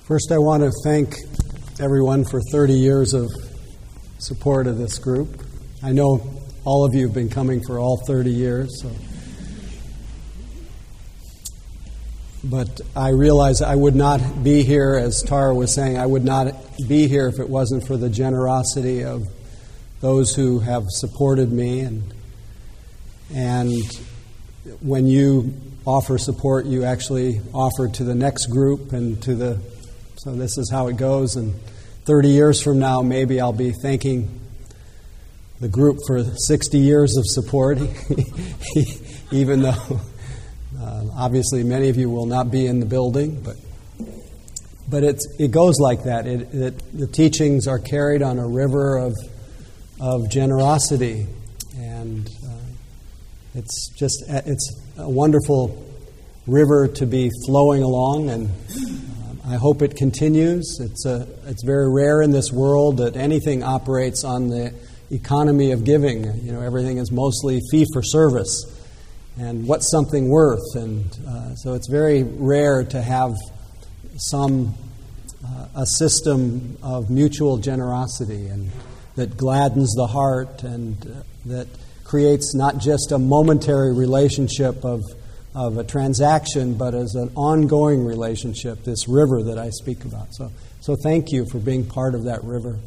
First, I want to thank everyone for 30 years of support of this group. I know all of you have been coming for all 30 years. But I realize I would not be here, as Tara was saying, I would not be here if it wasn't for the generosity of those who have supported me. And when you offer support, you actually offer to the next group and so this is how it goes. And 30 years from now, maybe I'll be thanking the group for 60 years of support, even though obviously many of you will not be in the building. But it goes like that. The teachings are carried on a river of generosity, and it's a wonderful river to be flowing along, and I hope it continues. It's very rare in this world that anything operates on the economy of giving. You know, everything is mostly fee for service, and what's something worth? And so it's very rare to have a system of mutual generosity and that gladdens the heart and that creates not just a momentary relationship of a transaction, but as an ongoing relationship, this river that I speak about. So thank you for being part of that river.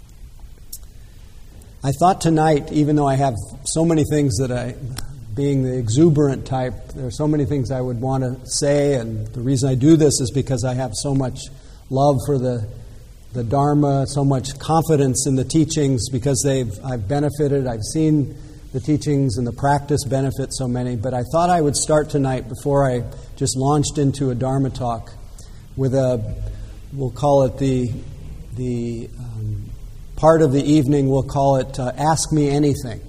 I thought tonight, even though I have so many things being the exuberant type, there are so many things I would want to say, and the reason I do this is because I have so much love for the Dharma, so much confidence in the teachings, because I've benefited, I've seen the teachings and the practice benefit so many. But I thought I would start tonight, before I just launched into a Dharma talk, with we'll call it the part of the evening, we'll call it Ask Me Anything.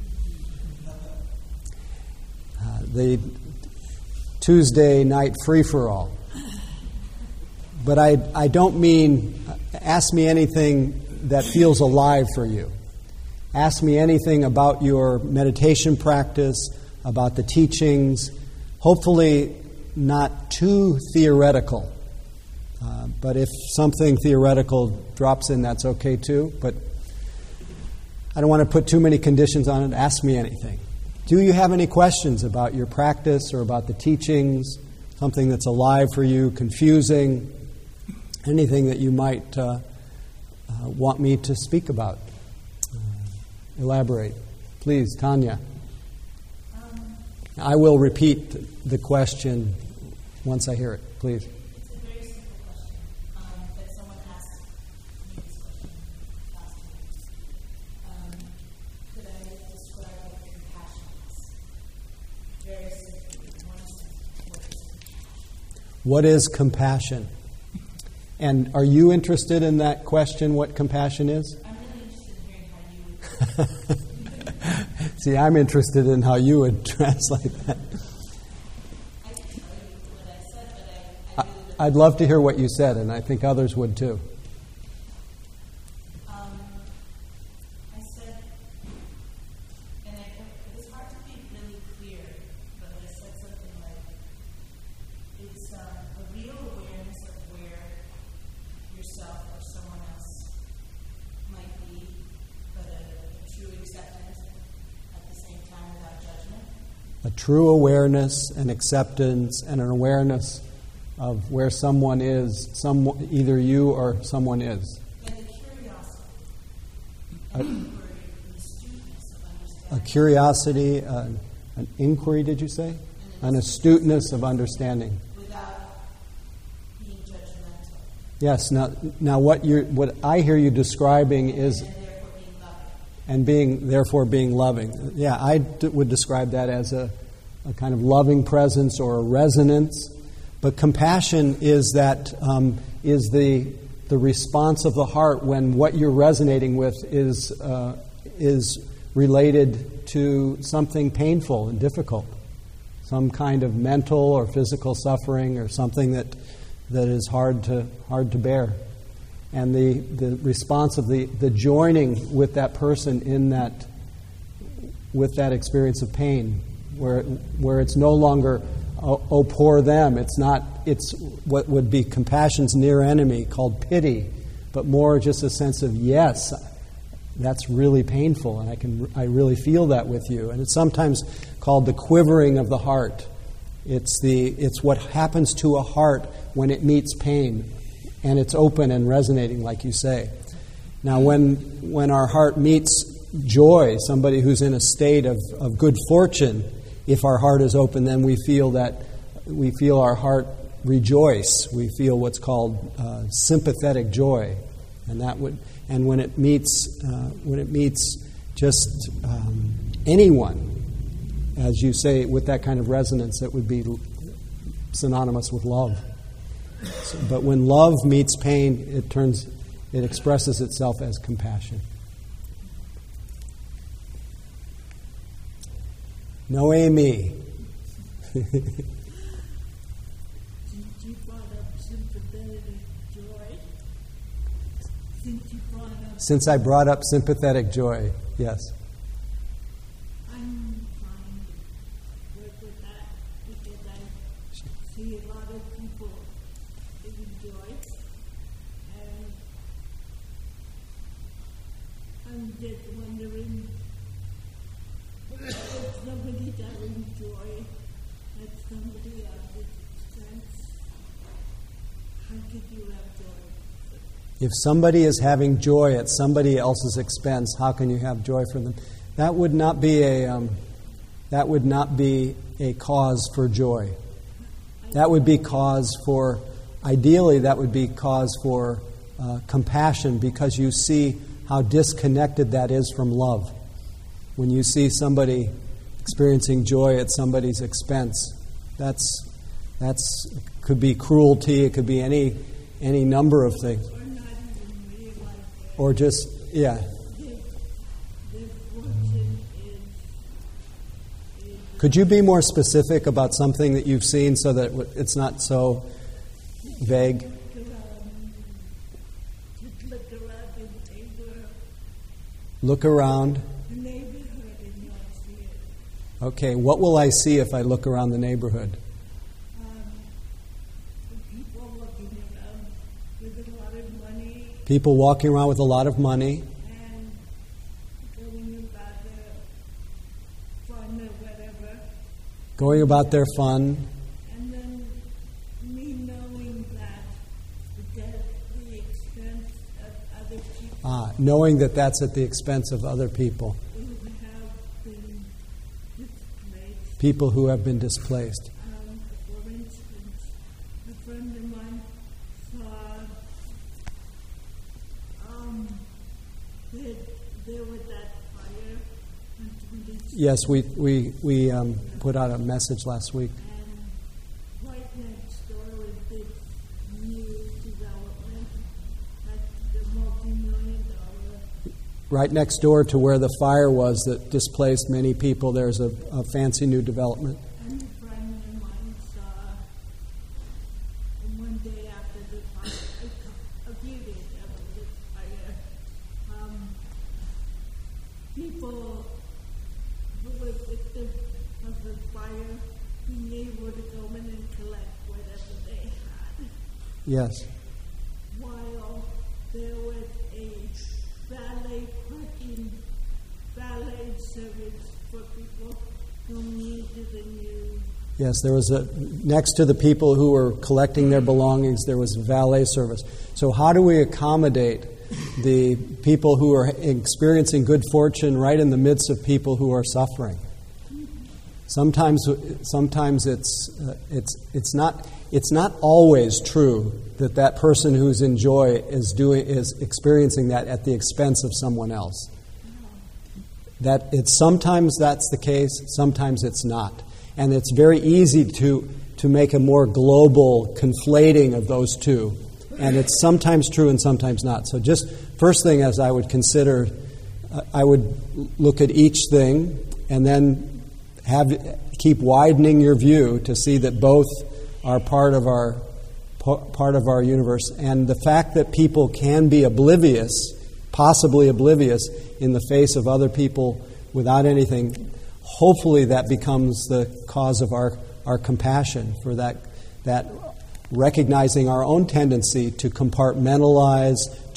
The Tuesday night free-for-all. But I don't mean ask me anything that feels alive for you. Ask me anything about your meditation practice, about the teachings, hopefully not too theoretical. But if something theoretical drops in, that's okay too. But I don't want to put too many conditions on it. Ask me anything. Do you have any questions about your practice or about the teachings? Something that's alive for you, confusing, anything that you might want me to speak about? Elaborate. Please, Tanya. I will repeat the question once I hear it. Please. It's a very simple question that someone asked me this question last week. Could I describe what compassion is? Very simply, one sentence. What is compassion? What is compassion? And are you interested in that question, what compassion is? I'm really interested in hearing how you would. See, I'm interested in how you would translate that. I can tell you what I said, but I'd love to hear what you said, and I think others would too. I said, and it was hard to be really clear, but I said something like, it's a real awareness of where yourself or someone else might be, but a true acceptance at the same time without judgment. A true awareness and acceptance and an awareness of where someone is, either you or someone is. And the curiosity, an inquiry, the astuteness of understanding. A curiosity, an inquiry, did you say? An astuteness of understanding. Without being judgmental. Yes. Now, what I hear you describing is, And therefore being loving. and therefore being loving. Yeah, I would describe that as a kind of loving presence or a resonance. But compassion is the response of the heart when what you're resonating with is related to something painful and difficult, some kind of mental or physical suffering or something that is hard to bear. And the response of the joining with that person in with that experience of pain, where it's no longer oh, poor them. It's what would be compassion's near enemy called pity, but more just a sense of, yes, that's really painful, and I really feel that with you. And it's sometimes called the quivering of the heart. It's what happens to a heart when it meets pain, and it's open and resonating, like you say. Now, when our heart meets joy, somebody who's in a state of good fortune, if our heart is open, then we feel our heart rejoice. We feel what's called sympathetic joy, and when it meets just anyone, as you say, with that kind of resonance, it would be synonymous with love. But when love meets pain, it expresses itself as compassion. Noemi. Since you brought up sympathetic joy. Since I brought up sympathetic joy, yes. I'm trying to work with that because I see a lot of people giving joy, and I'm just wondering if somebody having joy at somebody else's expense, how could you have joy? If somebody is having joy at somebody else's expense, how can you have joy for them? That would not be a cause for joy. That would be cause for, ideally, that would be cause for compassion, because you see how disconnected that is from love. When you see somebody experiencing joy at somebody's expense, that's could be cruelty. It could be any number of things. Or just, yeah. Could you be more specific about something that you've seen so that it's not so vague? Look around. Okay, what will I see if I look around the neighborhood? People walking around with a lot of money. And going about their fun or whatever. Going about their fun. And then me knowing that at the expense of other people. Knowing that that's at the expense of other people. Who have been displaced. People who have been displaced. For instance, a friend of mine saw there was that fire on 26th. Yes, we put out a message last week. And right next door was this new development, that's the multi-million-dollar. Right next door to where the fire was that displaced many people, there's a fancy new development. And a friend of mine saw, one day after the fire, a few days after the fire, people who were victims of the fire being able to go in and collect whatever they had. Yes. While there was a valet service for people going into the new. Yes, there was next to the people who were collecting their belongings, there was valet service. So how do we accommodate the people who are experiencing good fortune right in the midst of people who are suffering? Sometimes it's not always true that person who's in joy is experiencing that at the expense of someone else. Sometimes that's the case, sometimes it's not. And it's very easy to make a more global conflating of those two. And it's sometimes true and sometimes not. So just first thing as I would consider, I would look at each thing and then keep widening your view to see that both are part of our universe. And the fact that people can be possibly oblivious in the face of other people without anything, hopefully that becomes the cause of our our compassion, for that recognizing our own tendency to compartmentalize,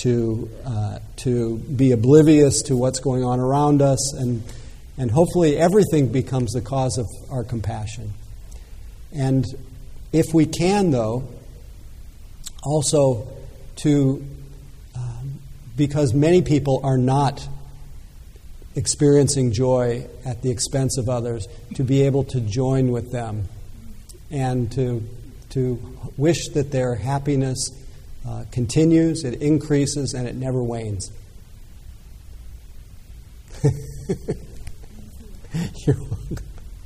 to be oblivious to what's going on around us, and hopefully everything becomes the cause of our compassion. And if we can, though, also because many people are not experiencing joy at the expense of others, to be able to join with them and to wish that their happiness continues, it increases, and it never wanes. You're welcome.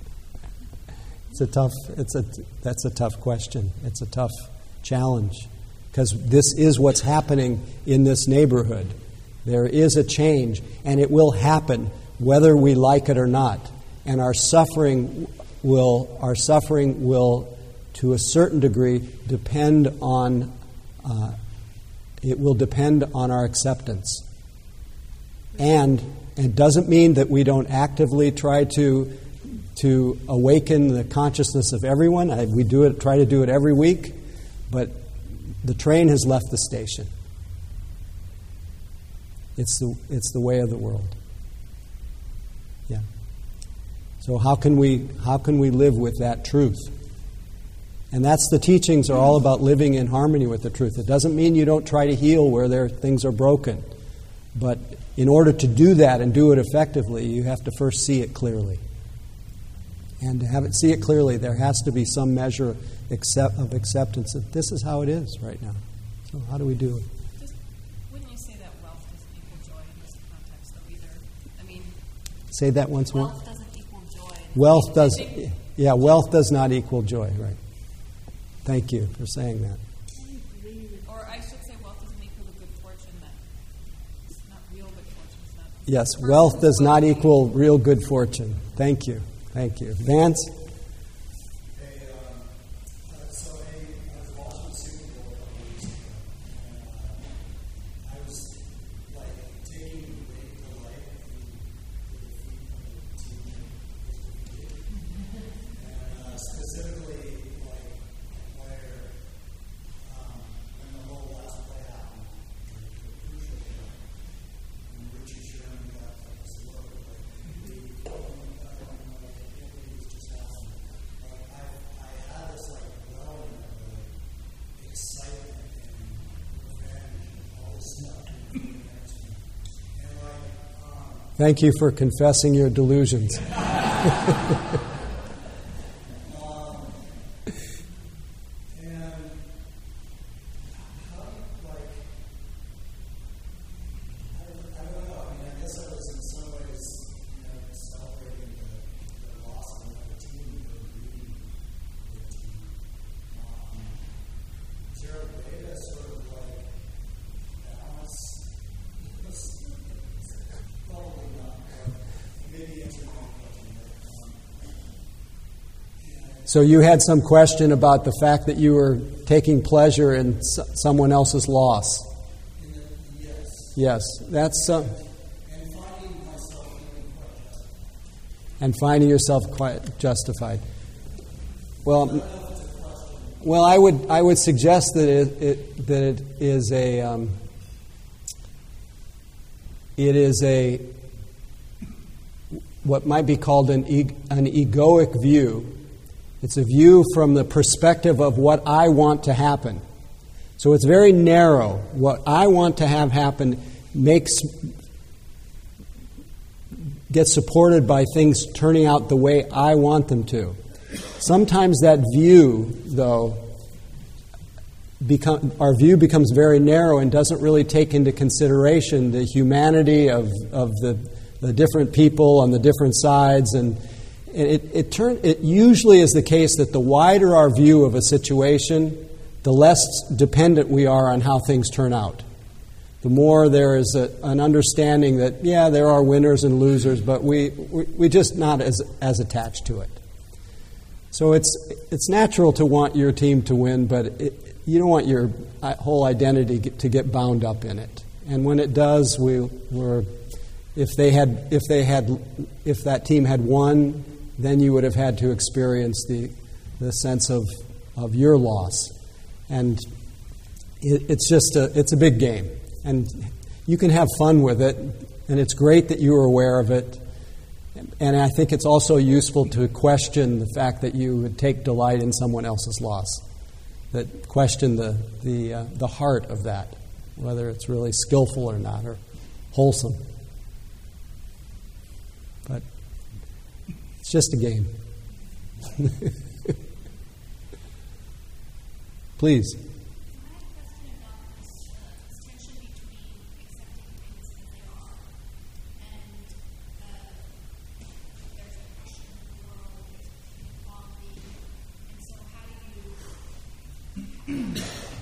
That's a tough question. It's a tough challenge, because this is what's happening in this neighborhood. There is a change, and it will happen whether we like it or not. And our suffering will, to a certain degree, depend on our acceptance. And it doesn't mean that we don't actively try to awaken the consciousness of everyone. We try to do it every week, but the train has left the station. It's the way of the world. Yeah. So how can we live with that truth? And that's the teachings are all about living in harmony with the truth. It doesn't mean you don't try to heal where things are broken. But in order to do that and do it effectively, you have to first see it clearly. And to see it clearly, there has to be some measure of acceptance that this is how it is right now. So how do we do it? Wouldn't you say that wealth doesn't equal joy in this context, though, either? I mean, say that once more. Wealth doesn't equal joy. Wealth does not equal joy, right. Thank you for saying that. Or I should say wealth doesn't equal the good fortune it's not real good fortune. It's not yes, wealth does not equal real good fortune. Thank you. Thank you. Vance? Thank you for confessing your delusions. So you had some question about the fact that you were taking pleasure in someone else's loss. Yes, that's and finding yourself quite justified. Well, I would suggest that it is a what might be called an egoic view. It's a view from the perspective of what I want to happen. So it's very narrow. What I want to have happen gets supported by things turning out the way I want them to. Sometimes that view, though, our view becomes very narrow and doesn't really take into consideration the humanity of the different people on the different sides. And it usually is the case that the wider our view of a situation, the less dependent we are on how things turn out. The more there is an understanding that, there are winners and losers, but we're just not as attached to it. So it's natural to want your team to win, but you don't want your whole identity to get bound up in it. And when it does, if that team had won, then you would have had to experience the sense of your loss. And it's a big game. And you can have fun with it, and it's great that you are aware of it. And I think it's also useful to question the fact that you would take delight in someone else's loss. That question the heart of that, whether it's really skillful or not, or wholesome. But it's just a game. Please. I have a question about this tension between accepting things as they are and there's oppression in the world, there's inequality, and so how do you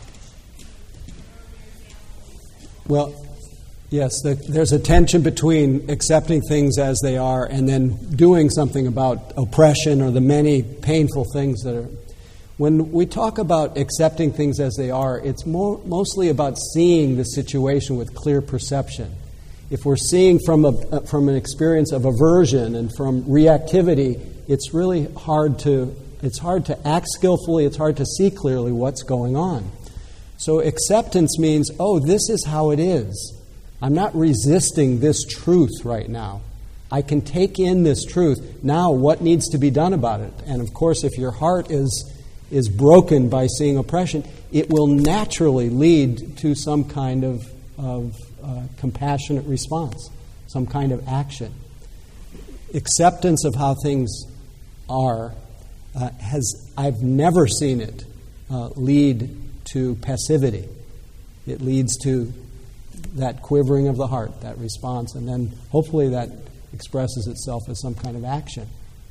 Well, yes, there's a tension between accepting things as they are and then doing something about oppression or the many painful things that are. When we talk about accepting things as they are, it's mostly about seeing the situation with clear perception. If we're seeing from an experience of aversion and from reactivity, it's really hard to act skillfully, it's hard to see clearly what's going on. So acceptance means, this is how it is. I'm not resisting this truth right now. I can take in this truth. Now, what needs to be done about it? And of course, if your heart is broken by seeing oppression, it will naturally lead to some kind of compassionate response, some kind of action. Acceptance of how things are I've never seen it lead to passivity. It leads to that quivering of the heart, that response, and then hopefully that expresses itself as some kind of action.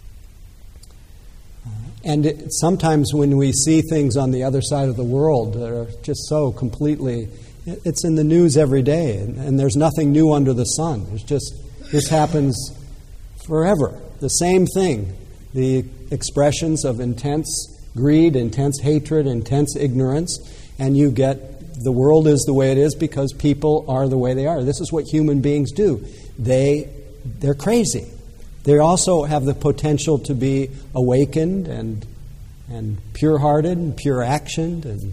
And sometimes when we see things on the other side of the world that are just so completely, it's in the news every day, and there's nothing new under the sun. This happens forever. The same thing. The expressions of intense greed, intense hatred, intense ignorance, and you get the world is the way it is because people are the way they are. This is what human beings do. They're crazy. They also have the potential to be awakened and pure-hearted and pure-actioned and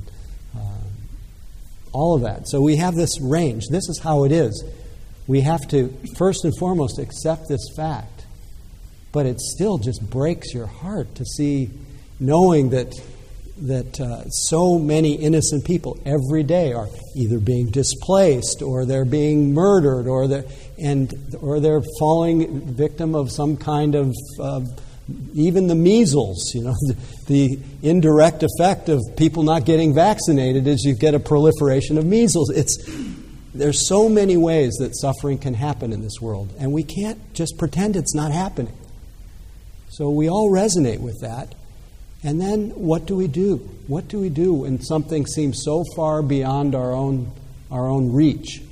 all of that. So we have this range. This is how it is. We have to, first and foremost, accept this fact. But it still just breaks your heart to see, knowing that so many innocent people every day are either being displaced or they're being murdered or they're falling victim of some kind of even the measles. The indirect effect of people not getting vaccinated is you get a proliferation of measles. There's so many ways that suffering can happen in this world, and we can't just pretend it's not happening. So we all resonate with that. And then what do we do? What do we do when something seems so far beyond our own reach?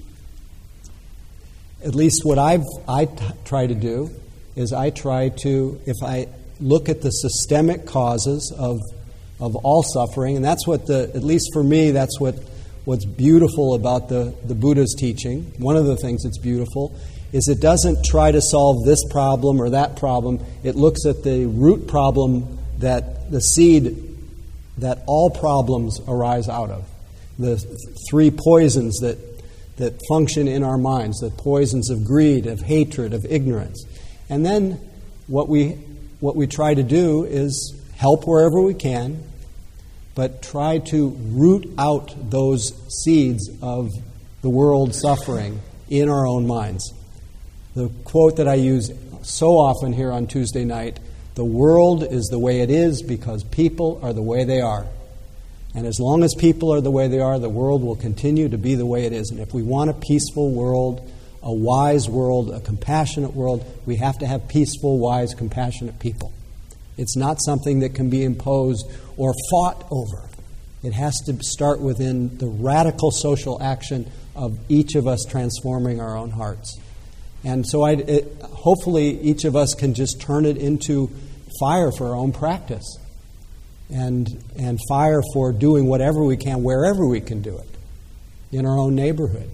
At least what I try to do is if I look at the systemic causes of all suffering, and that's what at least for me, that's what's beautiful about the Buddha's teaching. One of the things that's beautiful is it doesn't try to solve this problem or that problem. It looks at the root problem, that the seed that all problems arise out of. The three poisons that function in our minds, the poisons of greed, of hatred, of ignorance. And then what we try to do is help wherever we can, but try to root out those seeds of the world suffering in our own minds. The quote that I use so often here on Tuesday night, the world is the way it is because people are the way they are. And as long as people are the way they are, the world will continue to be the way it is. And if we want a peaceful world, a wise world, a compassionate world, we have to have peaceful, wise, compassionate people. It's not something that can be imposed or fought over. It has to start within the radical social action of each of us transforming our own hearts. And so hopefully each of us can just turn it into fire for our own practice and fire for doing whatever we can, wherever we can do it, in our own neighborhood.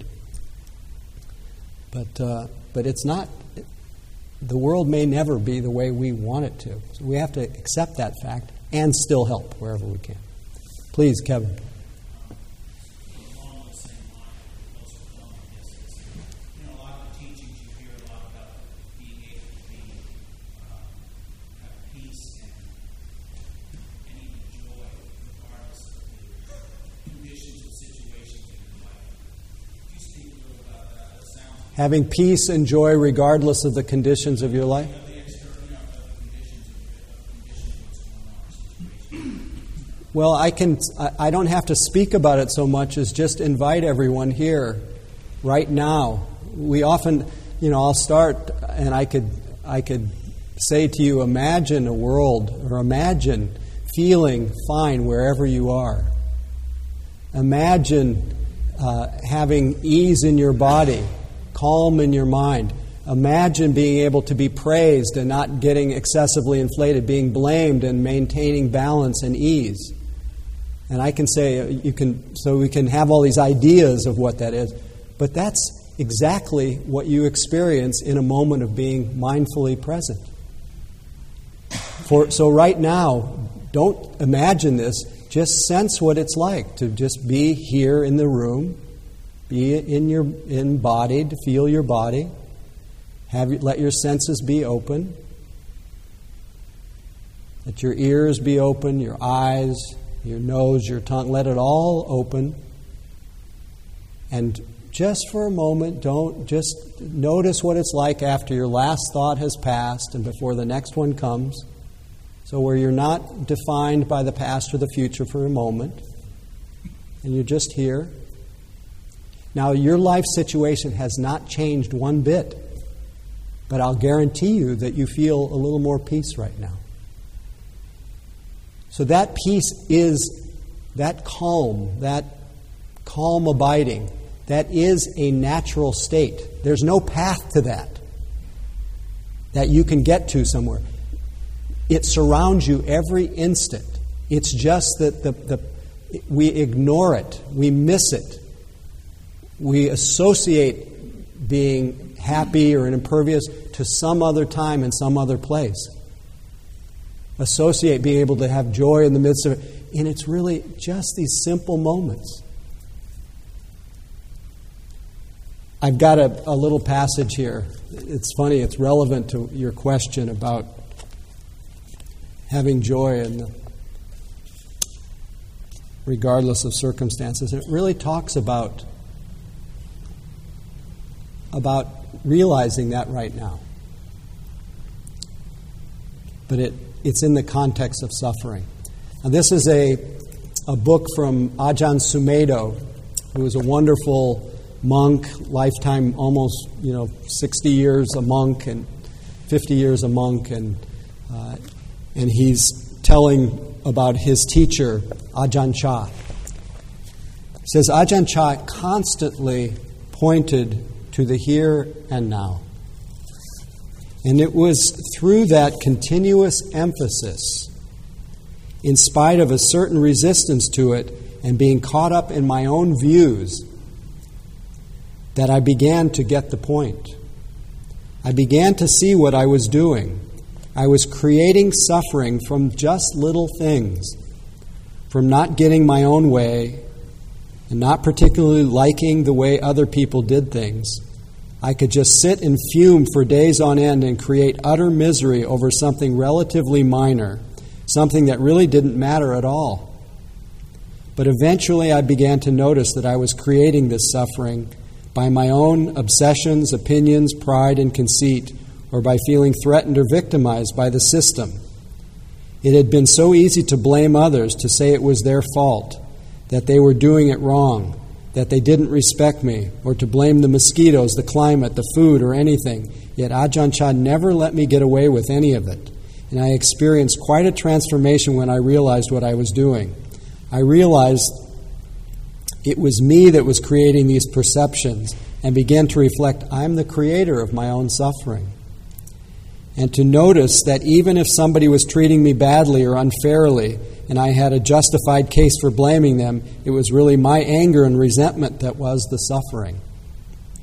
But it's not, the world may never be the way we want it to. So we have to accept that fact and still help wherever we can. Please, Kevin. Along the same line, also along with this, a lot of the teachings you hear a lot about being able to have peace and even joy, regardless of the conditions and situations in your life. Could you speak a little about that? It sounds Having peace and joy regardless of the conditions of your life? Well, I don't have to speak about it so much as just invite everyone here right now. We often, I'll start and I could say to you, imagine a world, or imagine feeling fine wherever you are. Imagine having ease in your body, calm in your mind. Imagine being able to be praised and not getting excessively inflated, being blamed and maintaining balance and ease. And I can say, so we can have all these ideas of what that is, but that's exactly what you experience in a moment of being mindfully present. So right now, don't imagine this, just sense what it's like to just be here in the room, be embodied, feel your body, let your senses be open, let your ears be open, your eyes, your nose, your tongue, let it all open. And just for a moment, just notice what it's like after your last thought has passed and before the next one comes. So where you're not defined by the past or the future for a moment, and you're just here. Now, your life situation has not changed one bit, but I'll guarantee you that you feel a little more peace right now. So that peace is that calm abiding. That is a natural state. There's no path to that you can get to somewhere. It surrounds you every instant. It's just that we ignore it. We miss it. We associate being happy or impervious to some other time and some other place. Associate being able to have joy in the midst of it. And it's really just these simple moments. I've got a little passage here. It's funny, it's relevant to your question about having joy regardless of circumstances. It really talks about realizing that right now. But it's in the context of suffering. Now, this is a book from Ajahn Sumedho, who was a wonderful monk, lifetime, almost 60 years a monk and 50 years a monk, and he's telling about his teacher, Ajahn Chah. He says, Ajahn Chah constantly pointed to the here and now. And it was through that continuous emphasis, in spite of a certain resistance to it and being caught up in my own views, that I began to get the point. I began to see what I was doing. I was creating suffering from just little things, from not getting my own way and not particularly liking the way other people did things. I could just sit and fume for days on end and create utter misery over something relatively minor, something that really didn't matter at all. But eventually I began to notice that I was creating this suffering by my own obsessions, opinions, pride, and conceit, or by feeling threatened or victimized by the system. It had been so easy to blame others, to say it was their fault, that they were doing it wrong, that they didn't respect me, or to blame the mosquitoes, the climate, the food, or anything. Yet Ajahn Chah never let me get away with any of it. And I experienced quite a transformation when I realized what I was doing. I realized it was me that was creating these perceptions and began to reflect, I'm the creator of my own suffering. And to notice that even if somebody was treating me badly or unfairly, and I had a justified case for blaming them, it was really my anger and resentment that was the suffering.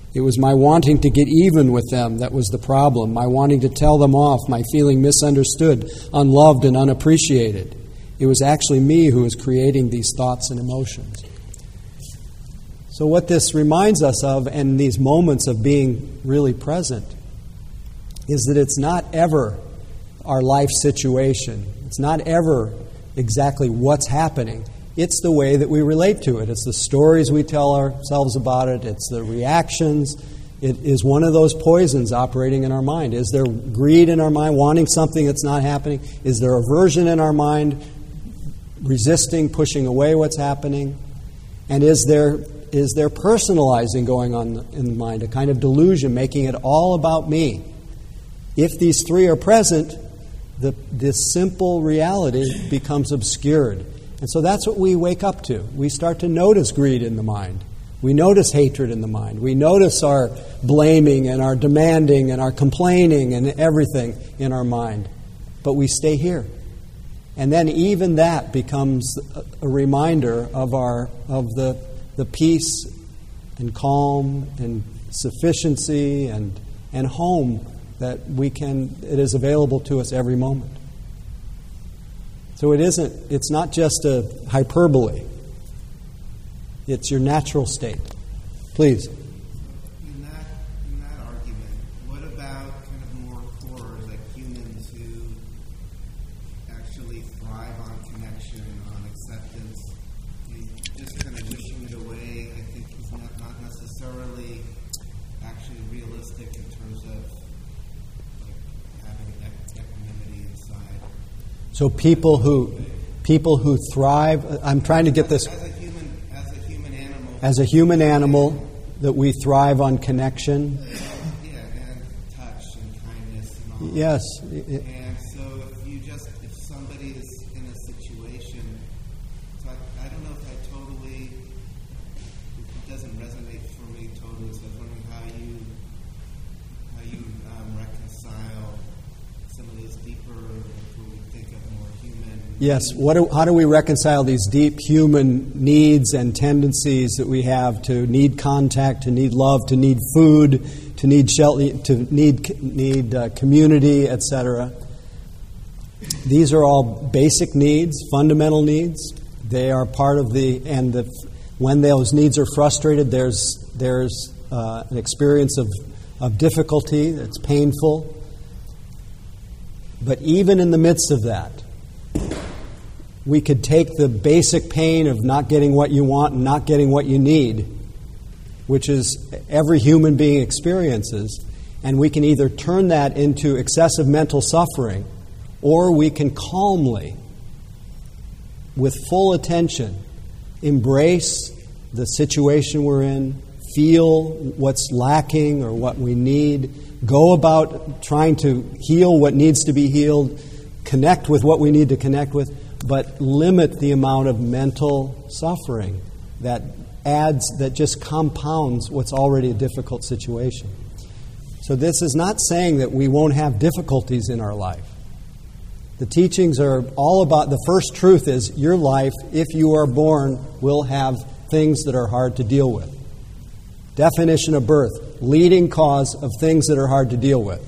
It was my wanting to get even with them that was the problem, my wanting to tell them off, my feeling misunderstood, unloved, and unappreciated. It was actually me who was creating these thoughts and emotions. So what this reminds us of, and these moments of being really present, is that it's not ever our life situation. It's not ever exactly what's happening. It's the way that we relate to it. It's the stories we tell ourselves about it. It's the reactions. It is one of those poisons operating in our mind. Is there greed in our mind, wanting something that's not happening? Is there aversion in our mind, resisting, pushing away what's happening? And is there personalizing going on in the mind, a kind of delusion, making it all about me? If these three are present, this simple reality becomes obscured. And so that's what we wake up to. We start to notice greed in the mind. We notice hatred in the mind. We notice our blaming and our demanding and our complaining and everything in our mind. But we stay here. And then even that becomes a reminder of the peace and calm and sufficiency and home that it is available to us every moment. So it's not just a hyperbole. It's your natural state. Please. In that argument, what about kind of more core, like humans who actually thrive on connection, on acceptance? Just kind of wishing it away, I think, is not necessarily actually realistic in terms of like having equanimity inside. So people who thrive, I'm trying to get this. As a human animal, that we thrive on connection. Yeah, and touch and kindness and all. Yes. And so if somebody is in a situation, so I don't know if it doesn't resonate for me totally. So I was wondering how you reconcile some of those deeper, what we think of more human. Yes. How do we reconcile these deep human needs and tendencies that we have to need contact, to need love, to need food, to need shelter, to need community, etc.? These are all basic needs, fundamental needs. They are part of when those needs are frustrated, there's an experience of difficulty that's painful. But even in the midst of that, we could take the basic pain of not getting what you want and not getting what you need, which is every human being experiences, and we can either turn that into excessive mental suffering, or we can calmly, with full attention, embrace the situation we're in, feel what's lacking or what we need, go about trying to heal what needs to be healed, connect with what we need to connect with, but limit the amount of mental suffering that just compounds what's already a difficult situation. So this is not saying that we won't have difficulties in our life. The teachings are all about, the first truth is your life, if you are born, will have things that are hard to deal with. Definition of birth, leading cause of things that are hard to deal with.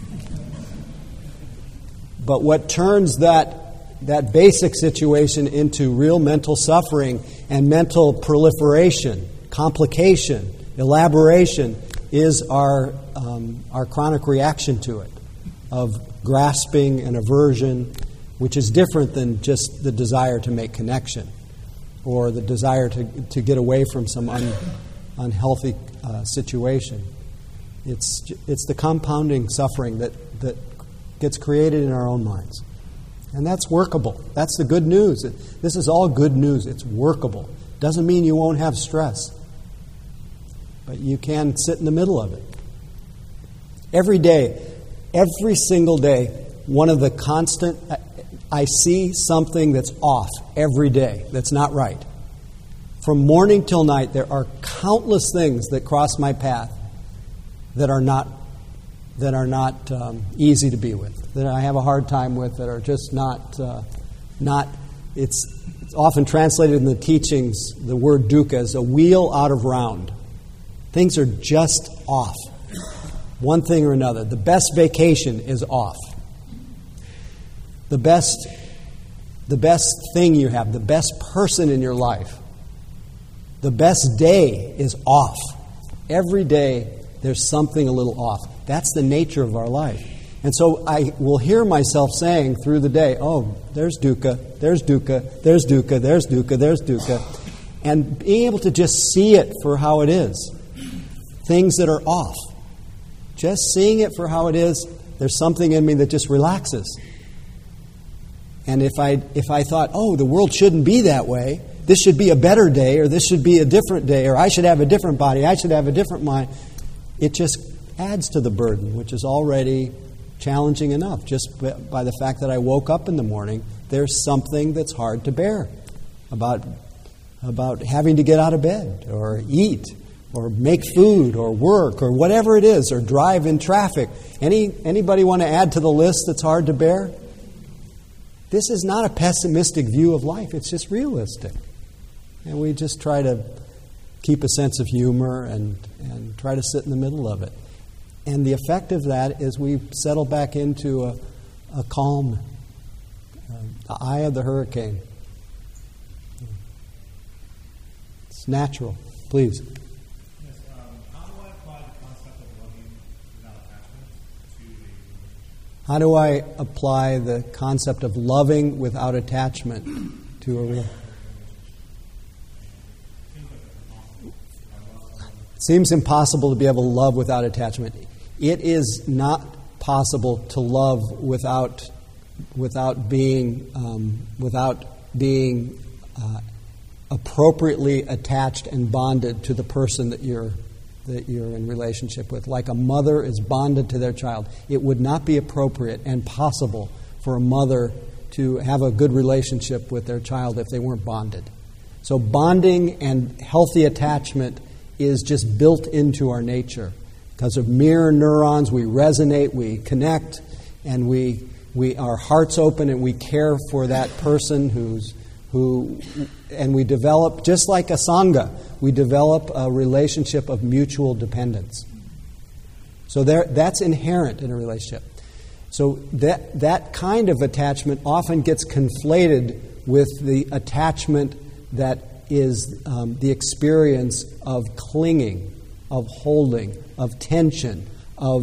But what turns that basic situation into real mental suffering and mental proliferation, complication, elaboration is our chronic reaction to it, of grasping and aversion, which is different than just the desire to make connection or the desire to get away from some unhealthy situation. It's the compounding suffering that gets created in our own minds. And that's workable. That's the good news. This is all good news. It's workable. Doesn't mean you won't have stress. But you can sit in the middle of it. Every day, every single day, one of the constant, I see something that's off every day, that's not right. From morning till night, there are countless things that cross my path that are not easy to be with, that I have a hard time with, that are just not. It's often translated in the teachings, the word dukkha, as a wheel out of round. Things are just off. One thing or another. The best vacation is off. The best thing you have, the best person in your life, the best day is off. Every day there's something a little off. That's the nature of our life. And so I will hear myself saying through the day, oh, there's dukkha, there's dukkha, there's dukkha, there's dukkha, there's dukkha. And being able to just see it for how it is. Things that are off. Just seeing it for how it is, there's something in me that just relaxes. And if I thought, oh, the world shouldn't be that way, this should be a better day, or this should be a different day, or I should have a different body, I should have a different mind, it just adds to the burden, which is already challenging enough. Just by the fact that I woke up in the morning, there's something that's hard to bear about having to get out of bed, or eat, or make food, or work, or whatever it is, or drive in traffic. Anybody want to add to the list that's hard to bear? This is not a pessimistic view of life. It's just realistic. And we just try to keep a sense of humor and try to sit in the middle of it. And the effect of that is we settle back into a calm, the eye of the hurricane. It's natural. Please. Yes, how do I apply the concept of loving without attachment to a relationship? How do I apply the concept of loving without attachment to a relationship? It seems impossible to be able to love without attachment. It is not possible to love without being appropriately attached and bonded to the person that you're in relationship with. Like a mother is bonded to their child. It would not be appropriate and possible for a mother to have a good relationship with their child if they weren't bonded. So bonding and healthy attachment is just built into our nature. Because of mirror neurons, we resonate, we connect, and our hearts open and we care for that person and we develop, just like a sangha, we develop a relationship of mutual dependence. So that's inherent in a relationship. So that kind of attachment often gets conflated with the attachment that is the experience of clinging, of holding, of tension, of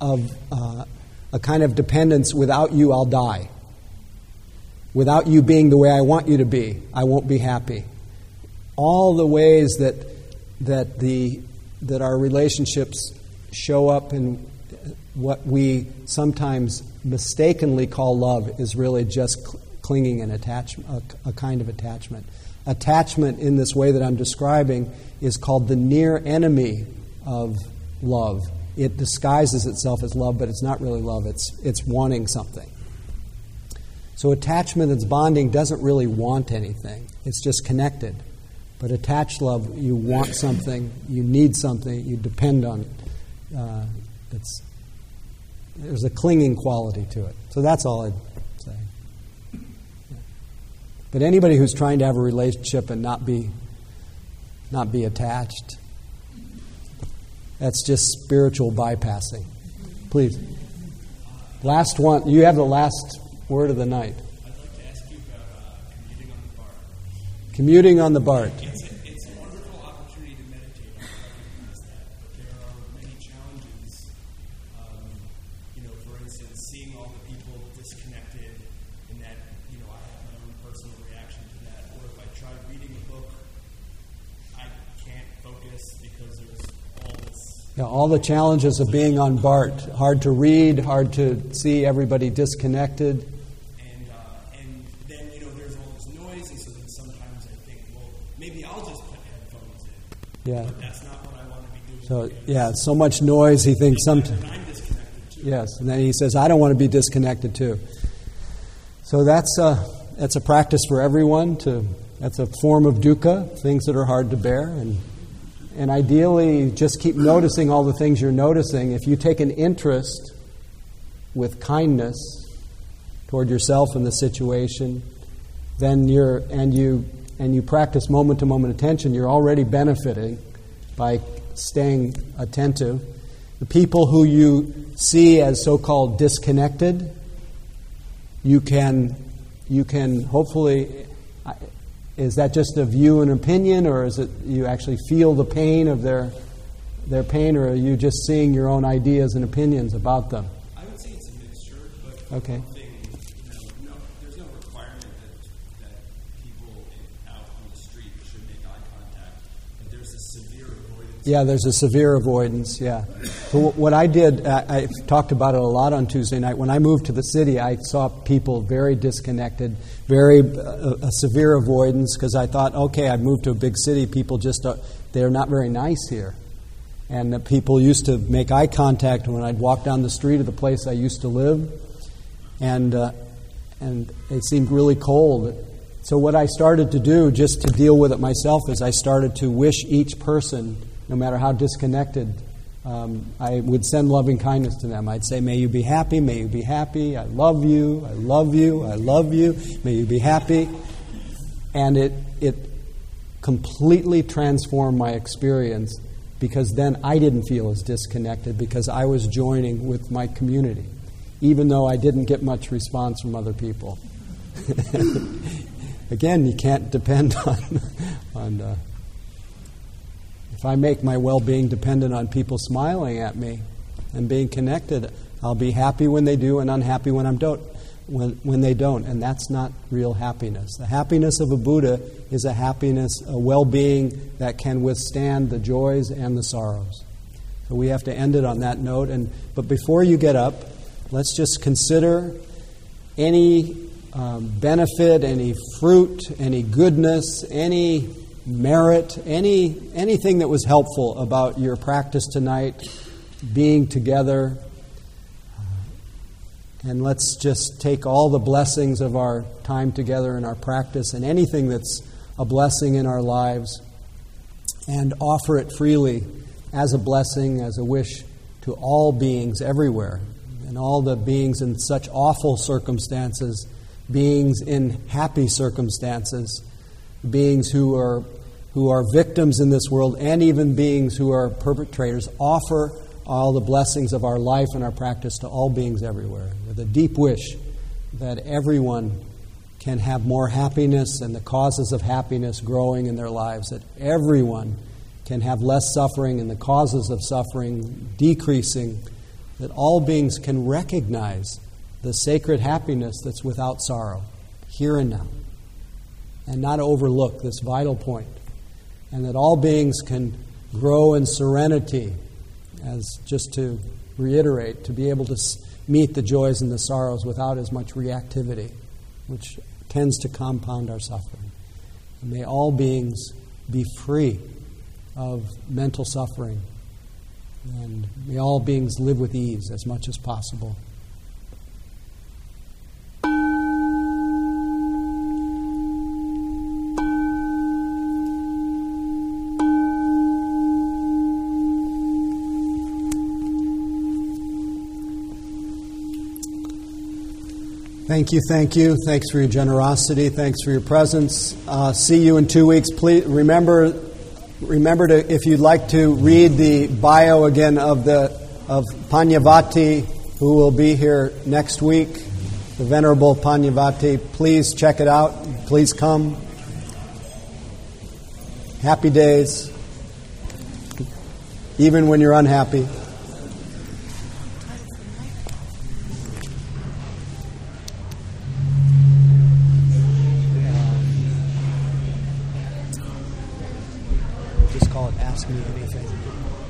a kind of dependence. Without you, I'll die. Without you being the way I want you to be, I won't be happy. All the ways that our relationships show up in what we sometimes mistakenly call love is really just clinging and attachment, a kind of attachment. Attachment in this way that I'm describing is called the near enemy of love. It disguises itself as love, but it's not really love. It's wanting something. So attachment that's bonding doesn't really want anything. It's just connected. But attached love, you want something, you need something, you depend on it. There's a clinging quality to it. So that's all I'd say. But anybody who's trying to have a relationship and not be attached, that's just spiritual bypassing. Please. Last one. You have the last word of the night. I'd like to ask you about commuting on the BART. Commuting on the BART. It's a wonderful opportunity to meditate. I recognize that, but there are many challenges. For instance, seeing all the people disconnected, and that I have my own personal reaction to that. Or if I try reading a book, I can't focus because there's all this. Yeah, all the challenges of being on BART. Hard to read, hard to see everybody disconnected. And then, there's all this noise, and so then sometimes I think, well, maybe I'll just put headphones in. Yeah. But that's not what I want to be doing. So, so much noise, he thinks sometimes. I'm disconnected too. Yes, and then he says, I don't want to be disconnected too. So that's a practice for everyone. That's a form of dukkha, things that are hard to bear. And ideally, just keep noticing all the things you're noticing. If you take an interest with kindness toward yourself and the situation, then you practice moment-to-moment attention, you're already benefiting by staying attentive. The people who you see as so-called disconnected, you can hopefully, is that just a view and opinion, or is it you actually feel the pain of their pain, or are you just seeing your own ideas and opinions about them? I would say it's a mixture, but Okay. one thing, there's no requirement that people out on the street should make eye contact, but there's a severe avoidance. Yeah, there's a severe avoidance, yeah. So what I did, I talked about it a lot on Tuesday night. When I moved to the city, I saw people very disconnected, very a severe avoidance, because I thought, okay, I moved to a big city, people just, they're not very nice here. And the people used to make eye contact when I'd walk down the street of the place I used to live, and it seemed really cold. So what I started to do, just to deal with it myself, is I started to wish each person, no matter how disconnected, I would send loving kindness to them. I'd say, may you be happy, may you be happy, I love you, I love you, I love you, may you be happy. And it completely transformed my experience, because then I didn't feel as disconnected, because I was joining with my community, even though I didn't get much response from other people. Again, you can't depend on if I make my well-being dependent on people smiling at me and being connected, I'll be happy when they do and unhappy when when they don't, and that's not real happiness. The happiness of a Buddha is a happiness, a well-being that can withstand the joys and the sorrows. So we have to end it on that note. But before you get up, let's just consider any benefit, any fruit, any goodness, any merit, anything that was helpful about your practice tonight, being together. And let's just take all the blessings of our time together in our practice and anything that's a blessing in our lives and offer it freely as a blessing, as a wish to all beings everywhere, and all the beings in such awful circumstances, beings in happy circumstances, beings who are victims in this world, and even beings who are perpetrators. Offer all the blessings of our life and our practice to all beings everywhere, with a deep wish that everyone can have more happiness and the causes of happiness growing in their lives, that everyone can have less suffering and the causes of suffering decreasing, that all beings can recognize the sacred happiness that's without sorrow, here and now, and not overlook this vital point, and that all beings can grow in serenity, as just to reiterate, to be able to meet the joys and the sorrows without as much reactivity, which tends to compound our suffering. And may all beings be free of mental suffering, and may all beings live with ease as much as possible. Thank you. Thanks for your generosity. Thanks for your presence. See you in 2 weeks. Please remember to, if you'd like to read the bio again of Panyavati, who will be here next week, the Venerable Panyavati. Please check it out. Please come. Happy days, even when you're unhappy. Just call it Ask Me Anything.